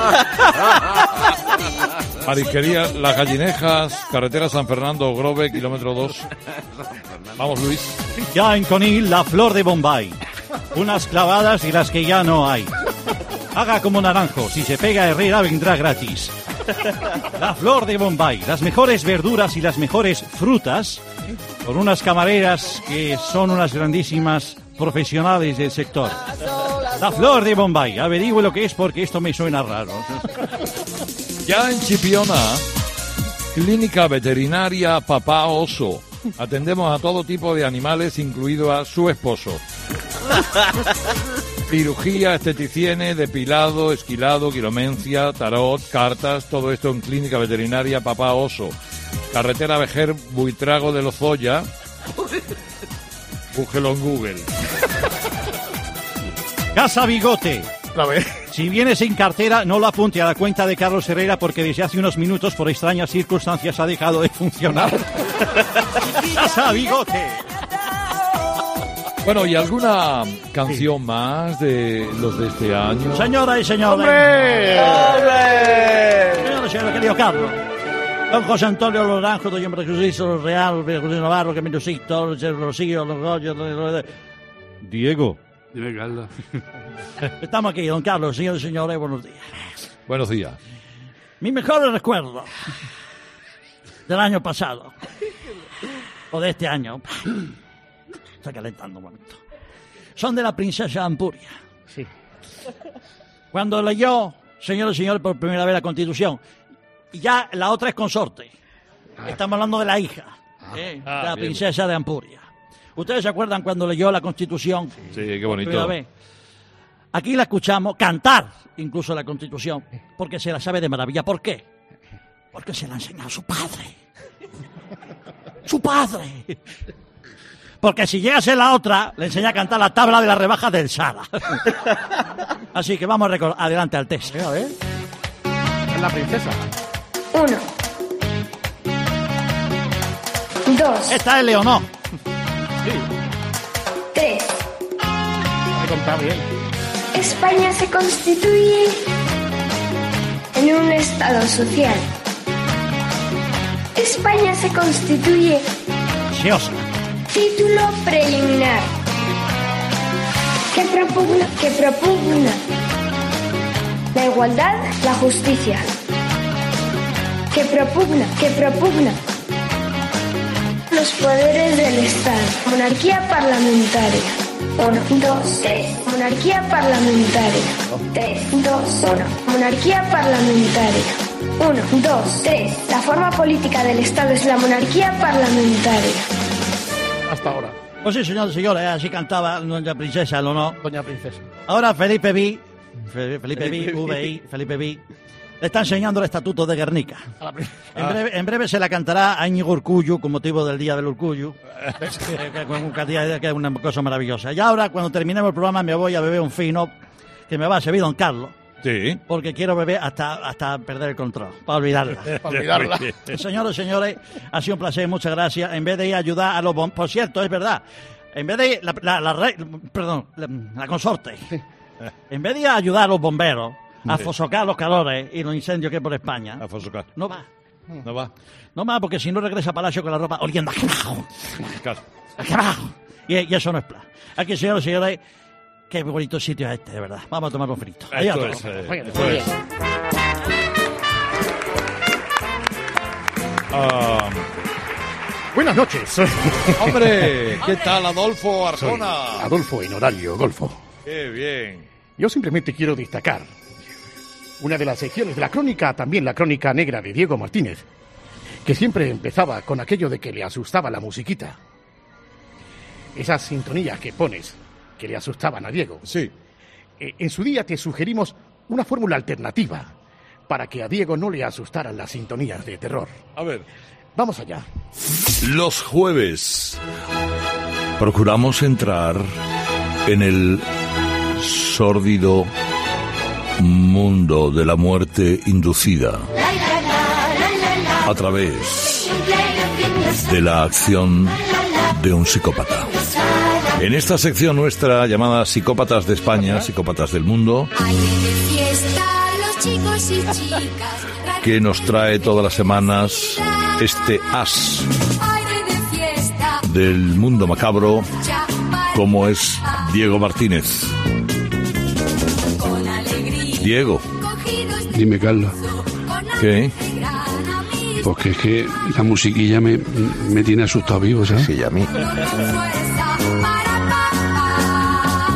Marisquería Las Gallinejas, carretera San Fernando, Grove, kilómetro 2. Vamos, Luis. Ya en Conil, la flor de Bombay. Unas clavadas y las que ya no hay. Haga como Naranjo, si se pega a Herrera vendrá gratis. La flor de Bombay, las mejores verduras y las mejores frutas, con unas camareras que son unas grandísimas profesionales del sector. La flor de Bombay, averigüe lo que es porque esto me suena raro. Ya en Chipiona, Clínica Veterinaria Papá Oso. Atendemos a todo tipo de animales, incluido a su esposo. cirugía, esteticienes, depilado, esquilado, quiromancia, tarot, cartas, todo esto en Clínica Veterinaria Papá Oso. Carretera Vejer, Buitrago de Lozoya. Búsquelo en Google. Casa Bigote. A ver. Si viene sin cartera, no lo apunte a la cuenta de Carlos Herrera porque desde hace unos minutos, por extrañas circunstancias, ha dejado de funcionar. Casa Bigote. Bueno, ¿y alguna canción más de los de este año? Señoras y señores. ¡Hombre! Señores y señores, querido Carlos. Don José Antonio Loranjo, don Jesucristo Real, José Navarro, que Menusito, Rosillo, los Goyos, Diego. Dime, Carlos. Estamos aquí, don Carlos, señores y señores, buenos días. Buenos días. Mi mejor recuerdo del año pasado, o de este año, está calentando un momento, son de la princesa Ampuria. Sí. Cuando leyó, señores y señores, por primera vez la Constitución, y ya la otra es consorte. Estamos hablando de la hija, de la princesa de Ampuria. ¿Ustedes se acuerdan cuando leyó la Constitución? Sí, qué bonito. Aquí la escuchamos cantar incluso la Constitución, porque se la sabe de maravilla. ¿Por qué? Porque se la ha enseñado su padre. ¡Su padre! Porque si llega a ser la otra, le enseña a cantar la tabla de las rebajas del Sara. Así que vamos a recordar. Adelante al test. A ver. Es la princesa. 1, 2. Esta es Leonor. 3. Me contaba bien. España se constituye en un Estado social. España se constituye. Ciosa. Título preliminar. Que propugna la igualdad, la justicia. Que propugna los poderes del Estado. Monarquía parlamentaria. 1, 2, 3. Monarquía parlamentaria. 3, 2, 1. Monarquía parlamentaria. 1, 2, 3. La forma política del Estado es la monarquía parlamentaria. Hasta ahora. Pues sí, señores y señores, así cantaba Doña Princesa, ¿no? Doña Princesa. Ahora Felipe V, Felipe V, le está enseñando el Estatuto de Guernica. En breve se la cantará a Íñigo Urkullu con motivo del Día del Urkullu, que es una cosa maravillosa. Y ahora, cuando terminemos el programa, me voy a beber un fino que me va a servir don Carlos. Sí. Porque quiero beber hasta perder el control, para olvidarla. Señores y señores, ha sido un placer, muchas gracias. En vez de ir a ayudar a los bomberos, por cierto, es verdad, en vez de ir la consorte, en vez de ir a ayudar a los bomberos a sofocar los calores y los incendios que hay por España, no va. No va, porque si no regresa a Palacio con la ropa oliendo a quemado. Y eso no es plan. Aquí, señores y señores, qué bonito sitio es este, de verdad. Vamos a tomar un frito. Buenas noches. Hombre, ¿qué tal, Adolfo Arjona? Soy Adolfo en horario golfo. Qué bien. Yo simplemente quiero destacar una de las secciones de la crónica, también la crónica negra de Diego Martínez, que siempre empezaba con aquello de que le asustaba la musiquita. Esas sintonías que pones que le asustaban a Diego. Sí. En su día te sugerimos una fórmula alternativa para que a Diego no le asustaran las sintonías de terror. A ver. Vamos allá. Los jueves procuramos entrar en el sórdido mundo de la muerte inducida a través de la acción de un psicópata. En esta sección nuestra llamada Psicópatas de España, Psicópatas del Mundo, que nos trae todas las semanas este as del mundo macabro, como es Diego Martínez. Diego. Dime, Carlos. ¿Qué? Porque es que la musiquilla me tiene asustado vivo, ¿sabes? Sí, a mí.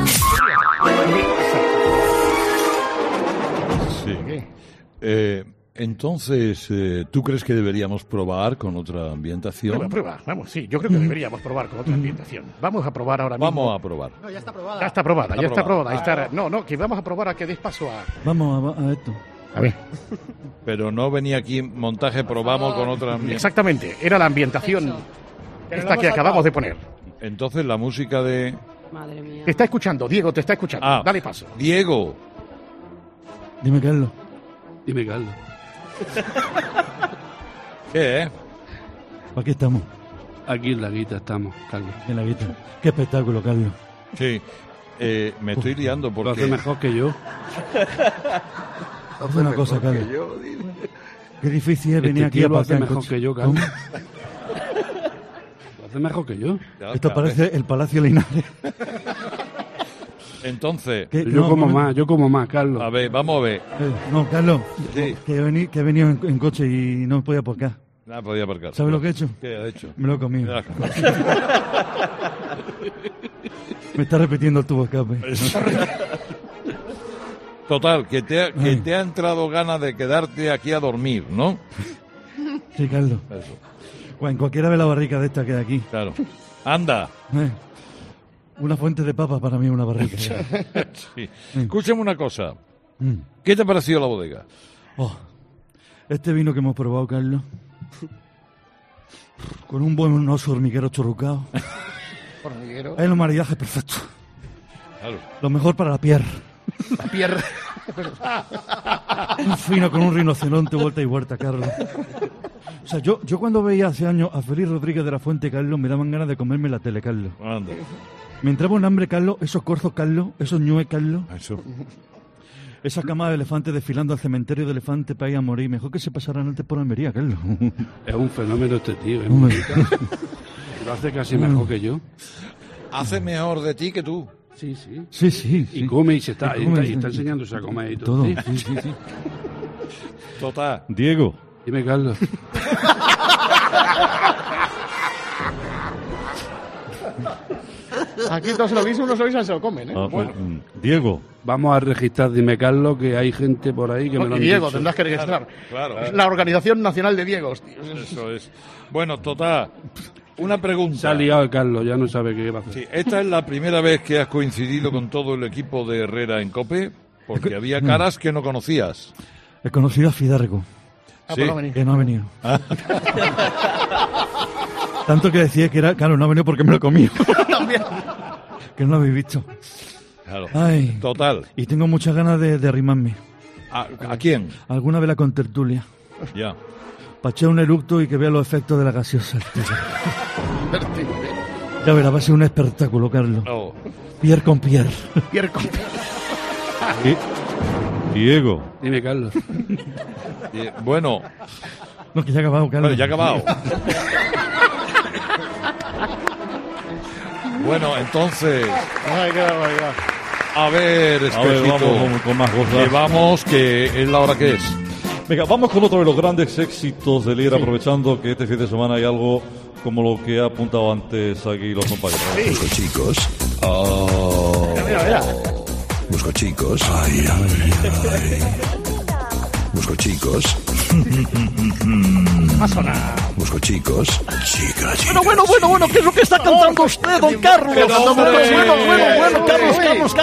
Sí. Entonces, ¿tú crees que deberíamos probar con otra ambientación? Prueba. Vamos, sí, yo creo que deberíamos probar con otra ambientación. Vamos a probar ahora mismo. Vamos a probar. No, ya está probada. Ya está probada. No, que vamos a probar a que des paso a... Vamos a esto. A ver. Pero no venía aquí montaje, probamos con otra ambientación. Exactamente, era la ambientación esta que acabamos de poner. Entonces la música de... Madre mía. Te está escuchando, Diego, te está escuchando. Dale paso. Diego. Dime, Carlos. Dime, Carlos. ¿Qué? ¿Para qué estamos? Aquí en la guita estamos, Carlos. En la guita. Qué espectáculo, Carlos. Sí. Me estoy liando porque... Lo hace mejor que yo. Haz una cosa, Carlos. Qué difícil es venir aquí a lo hace aparcar mejor que yo, Carlos. Lo hace mejor que yo. Esto parece el Palacio Linares. Entonces... Yo como más, Carlos. A ver, vamos a ver. No, Carlos, Sí. que he venido en coche y no me podía aparcar. No podía aparcar. ¿Sabes lo que he hecho? ¿Qué has hecho? Me lo he comido. Me está repitiendo el tubo de escape. Total, que te ha entrado ganas de quedarte aquí a dormir, ¿no? Sí, Carlos. Eso. En cualquiera de la barrica de esta que hay aquí. Claro. Anda. Una fuente de papas para mí es una barrica. Sí. Escúchame una cosa. ¿Qué te ha parecido la bodega? Oh, este vino que hemos probado, Carlos, con un buen oso hormiguero chorrucado. ¿Hormiguero? Es el maridaje perfecto. Claro. Lo mejor para la piel. La piel. Un fino con un rinoceronte vuelta y vuelta, Carlos. O sea, yo cuando veía hace años a Félix Rodríguez de la Fuente, Carlos, me daban ganas de comerme la tele, Carlos. Anda. Me entraba un hambre, Carlos, esos corzos, Carlos, esos ñues, Carlos. Eso. Esa cama de elefantes desfilando al cementerio de elefantes para ir a morir. Mejor que se pasaran antes por Almería, Carlos. Es un fenómeno este tío. Lo hace casi mejor que yo. Hace mejor de ti que tú. Sí, sí. Sí. Y come y se está enseñándose a comer y todo. Sí. Total. Diego. Dime, Carlos. Aquí todos lo veis, unos lo veis, se lo comen, ¿eh? Bueno. Diego. Vamos a registrar, dime, Carlos, que hay gente por ahí que me lo han Diego, dicho. tendrás que registrar. Claro. Es la Organización Nacional de Diegos, tío. Eso es. Bueno, total. Una pregunta. Se ha liado el Carlos, ya no sabe qué va a hacer. Sí, esta es la primera vez que has coincidido con todo el equipo de Herrera en COPE, porque había caras que no conocías. He conocido a Fidárrago. Sí. Que no ha venido. Tanto que decía que era... Claro, no ha venido porque me lo he comido. También. Que no lo habéis visto. Claro. Ay. Total. Y tengo muchas ganas de arrimarme. ¿A quién? Alguna vez la contertulia. Ya. Para echar un eructo y que vea los efectos de la gaseosa. Ya verá, va a ser un espectáculo, Carlos. Oh. Pierre con Pierre. Pierre con Diego. Dime, Carlos. Bueno. No, que ya ha acabado, Carlos. Bueno, ya ha acabado. Bueno, entonces... Ay, qué barbaridad. A ver, vamos con más cosas. Que vamos, que es la hora que es. Venga, vamos con otro de los grandes éxitos del IR, aprovechando que este fin de semana hay algo como lo que ha apuntado antes aquí los compañeros. Busco chicos. Oh. Mira. Busco chicos. Ay. Busco chicos. Ha sonado. Busco chicos. Chicas. Bueno, ¿qué es lo que está cantando usted, don Carlos? Bueno, Carlos.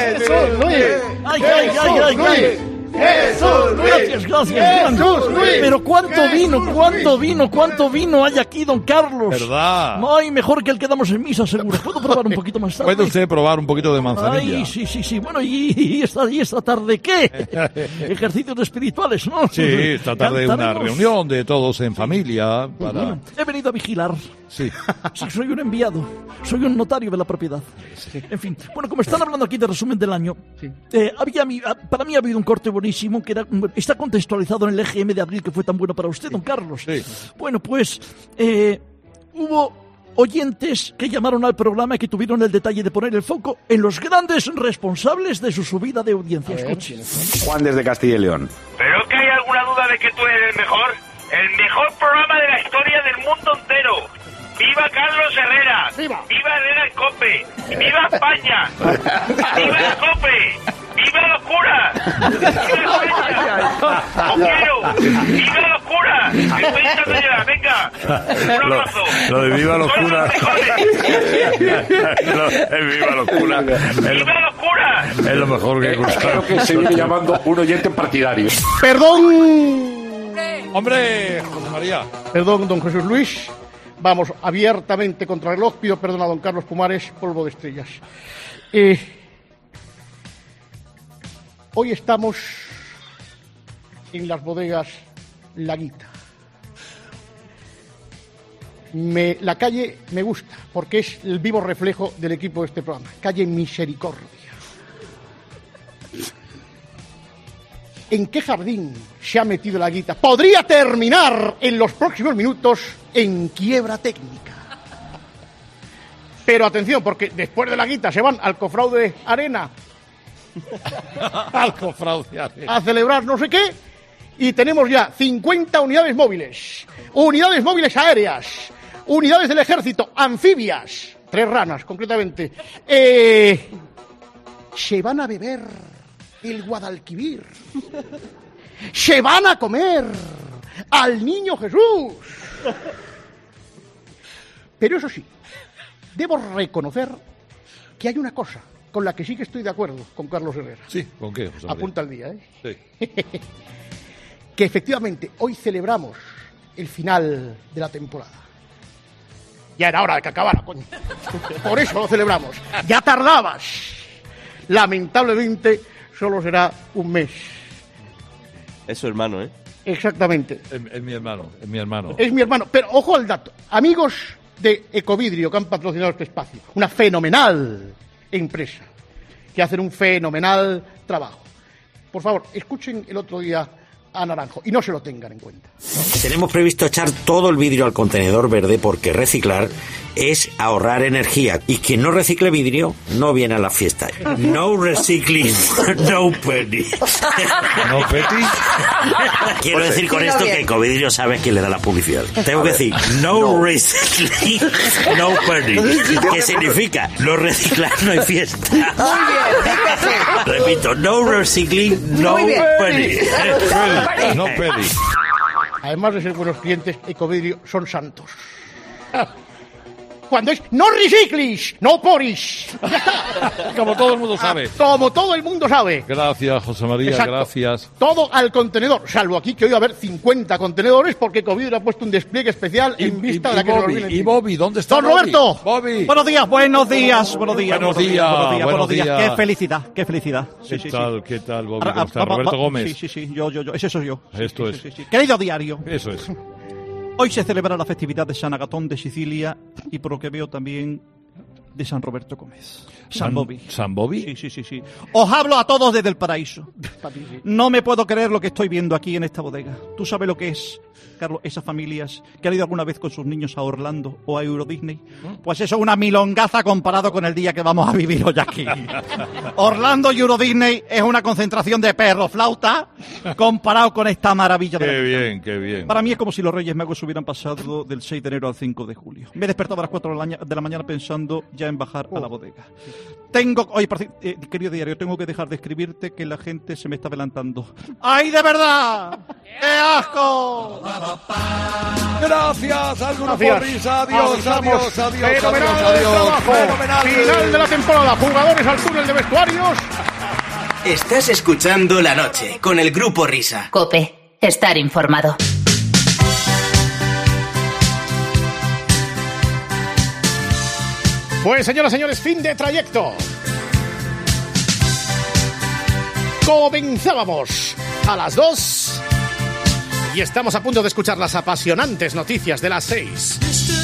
Ay. ¡Jesús Luis! Gracias. ¡Jesús Luis! Pero cuánto vino hay aquí, don Carlos. ¿Verdad? Ay, mejor que el que damos en misa, seguro. ¿Puedo probar un poquito más tarde? ¿Puede usted probar un poquito de manzanilla? Ay, sí. Bueno, ¿y esta tarde qué? Ejercicios espirituales, ¿no? Sí, esta tarde una reunión de todos en familia para... He venido a vigilar. Sí. Sí, soy un enviado. Soy un notario de la propiedad. En fin, bueno, como están hablando aquí de resumen del año, para mí ha habido un corte buenísimo que está contextualizado en el EGM de abril que fue tan bueno para usted, don Carlos. Sí. Bueno, pues hubo oyentes que llamaron al programa y que tuvieron el detalle de poner el foco en los grandes responsables de su subida de audiencia. Escuche. Juan desde Castilla y León. ¿Pero que hay alguna duda de que tú eres el mejor? El mejor programa de la historia del mundo entero. ¡Viva Carlos Herrera! ¡Viva Herrera en COPE! ¡Viva España! ¡Viva el COPE! ¡Viva los los curas! ¡No quiero! ¡Viva los curas! Estoy intentando llegar, venga. Un abrazo. Lo de viva los curas. Viva los curas. ¡Viva los curas! Es lo mejor que he escuchado. Creo que se viene llamando un oyente partidario. ¡Perdón! ¡Hombre, José María! Perdón, don Jesús Luis. Vamos abiertamente contra el reloj. Pido perdón a don Carlos Pumares, polvo de estrellas. Hoy estamos en las bodegas Laguita. La calle me gusta porque es el vivo reflejo del equipo de este programa. Calle Misericordia. ¿En qué jardín se ha metido la Laguita? Podría terminar en los próximos minutos en quiebra técnica. Pero atención, porque después de la Laguita se van al Cofraude Arena. Al Cofraude Arena. A celebrar no sé qué. Y tenemos ya 50 unidades móviles aéreas, unidades del ejército, anfibias, 3 ranas concretamente. Se van a beber el Guadalquivir. Se van a comer al Niño Jesús. Pero eso sí, debo reconocer que hay una cosa con la que sí que estoy de acuerdo con Carlos Herrera. Sí, ¿con qué, José María? Apunta al día, ¿eh? Sí. Que efectivamente hoy celebramos el final de la temporada. Ya era hora de que acabara, coño. Por eso lo celebramos. Ya tardabas. Lamentablemente solo será un mes. Es su hermano, ¿eh? Exactamente. Es mi hermano, es mi hermano. Es mi hermano. Pero ojo al dato. Amigos de Ecovidrio, que han patrocinado este espacio. Una fenomenal empresa que hacen un fenomenal trabajo. Por favor, escuchen el otro día a Naranjo y no se lo tengan en cuenta. Tenemos previsto echar todo el vidrio al contenedor verde porque reciclar es ahorrar energía y quien no recicle vidrio no viene a la fiesta. No recycling, no penny. ¿No petty? Quiero decir con esto que Ecovidrio sabe quién le da la publicidad. Tengo que decir no recycling, no penny. ¿Qué significa? No reciclar, no hay fiesta. Muy bien, repito, no recycling, no penny. No penny. Además de ser buenos clientes, Ecovidrio son santos. Cuando es no recyclis, no poris. Ya está. Como todo el mundo sabe. Como todo el mundo sabe. Gracias, José María, exacto. Gracias. Todo al contenedor, salvo aquí que hoy va a haber 50 contenedores porque Ecovidrio ha puesto un despliegue especial en vista de la que Bobby, nos viene ¿Y Bobby? ¿Dónde está ¡Don Bobby? Roberto! Bobby. Buenos días. Buenos días. Qué felicidad, qué felicidad. ¿Qué tal, Bobby? ¿Cómo está? Roberto Gómez. Sí, yo. Ese soy yo. Esto es. Sí. Querido diario. Eso es. Hoy se celebra la festividad de San Agatón de Sicilia y por lo que veo también de San Roberto Gómez. San Bobby. ¿San Bobby? Sí. Os hablo a todos desde el paraíso. No me puedo creer lo que estoy viendo aquí en esta bodega. ¿Tú sabes lo que es, Carlos, esas familias que han ido alguna vez con sus niños a Orlando o a Euro Disney? Pues eso es una milongaza comparado con el día que vamos a vivir hoy aquí. Orlando y Euro Disney es una concentración de perros flauta comparado con esta maravilla de la vida. Qué bien. Para mí es como si los Reyes Magos hubieran pasado del 6 de enero al 5 de julio. Me he despertado a las 4 de la mañana pensando ya en bajar a la bodega. Querido diario, tengo que dejar de escribirte que la gente se me está adelantando. ¡Ay, de verdad! ¡Qué asco! Gracias, alguna risa. Adiós. Fenomenal. Final de la temporada. Jugadores al túnel de vestuarios. Estás escuchando La Noche con el Grupo Risa. COPE. Estar informado. Pues, señoras y señores, fin de trayecto. Comenzábamos a las 2 y estamos a punto de escuchar las apasionantes noticias de las 6.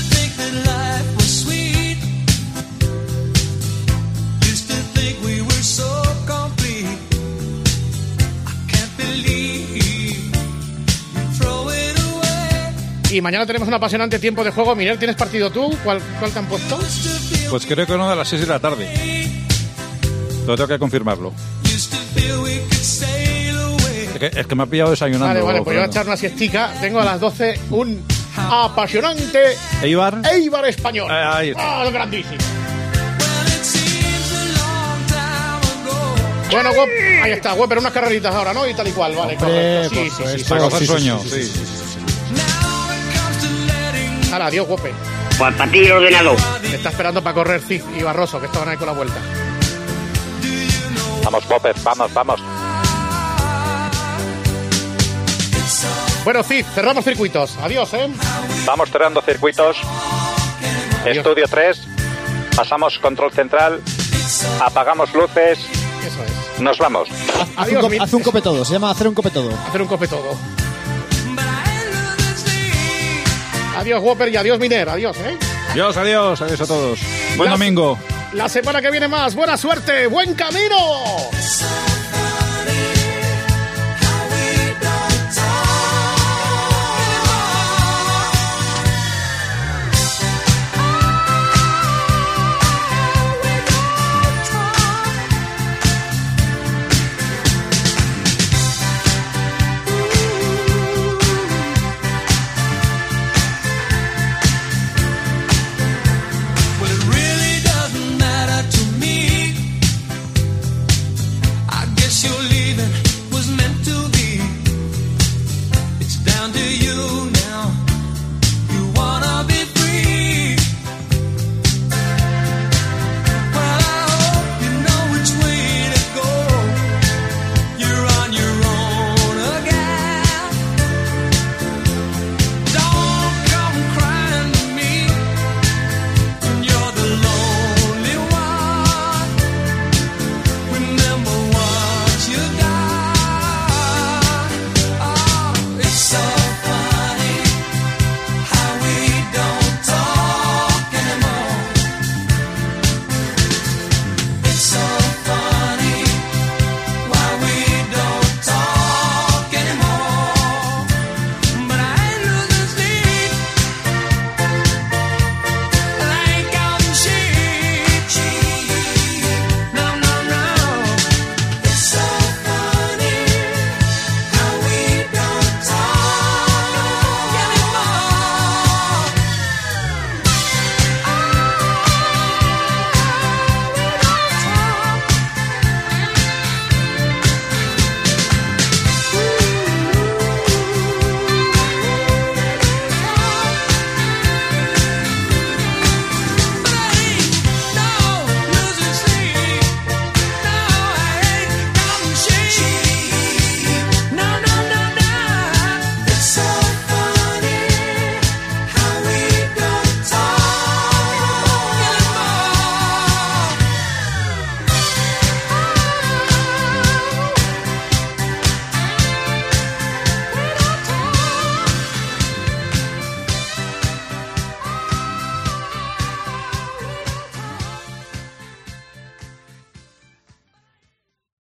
Y mañana tenemos un apasionante tiempo de juego. Miguel, ¿tienes partido tú? ¿Cuál te han puesto? Pues creo que uno de las 6 de la tarde. Lo tengo que confirmarlo. Es que me ha pillado desayunando. Vale, pues yo voy a echar una siestica. Tengo a las 12 un apasionante Eibar español. Ahí está. Grandísimo. Bueno, ahí está, pero unas carreritas ahora, ¿no? Y tal y cual, vale, correcto. Sí. Para coger sueño, sí. Hala, adiós, Wope. Pues para ti el ordenador. Me está esperando para correr Cif y Barroso, que estaban ahí con la vuelta. Vamos, Wope, vamos. Bueno, Cif, cerramos circuitos. Adiós, ¿eh? Vamos cerrando circuitos. Adiós. Estudio 3. Pasamos control central. Apagamos luces. Eso es. Nos vamos. Haz un cope todo. Se llama hacer un cope todo. Hacer un cope todo. Adiós, Whopper, y adiós, Miner. Adiós, ¿eh? Adiós a todos. Buen domingo. La semana que viene más. Buena suerte. Buen camino.